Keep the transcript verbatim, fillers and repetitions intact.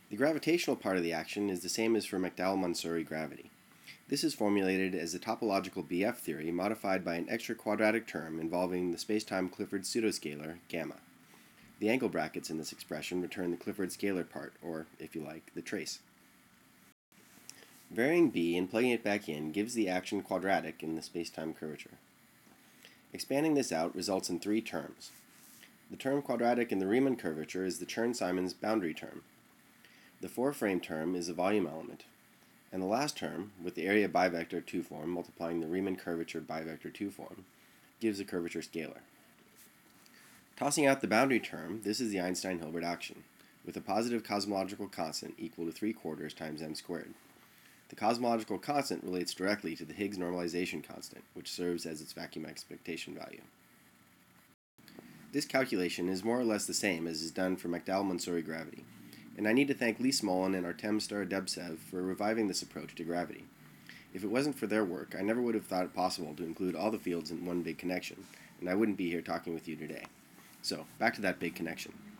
The gravitational part of the action is the same as for McDowell-Monsuri gravity. This is formulated as the topological B F theory modified by an extra quadratic term involving the spacetime Clifford pseudoscalar gamma. The angle brackets in this expression return the Clifford scalar part, or, if you like, the trace. Varying B and plugging it back in gives the action quadratic in the spacetime curvature. Expanding this out results in three terms. The term quadratic in the Riemann curvature is the Chern-Simons boundary term. The four-frame term is a volume element. And the last term, with the area bivector two form multiplying the Riemann curvature bivector two form, gives a curvature scalar. Tossing out the boundary term, this is the Einstein-Hilbert action, with a positive cosmological constant equal to three quarters times m squared. The cosmological constant relates directly to the Higgs normalization constant, which serves as its vacuum expectation value. This calculation is more or less the same as is done for McDowell-Monsuri gravity, and I need to thank Lee Smolin and Artem Starodebtsev for reviving this approach to gravity. If it wasn't for their work, I never would have thought it possible to include all the fields in one big connection, and I wouldn't be here talking with you today. So, back to that big connection.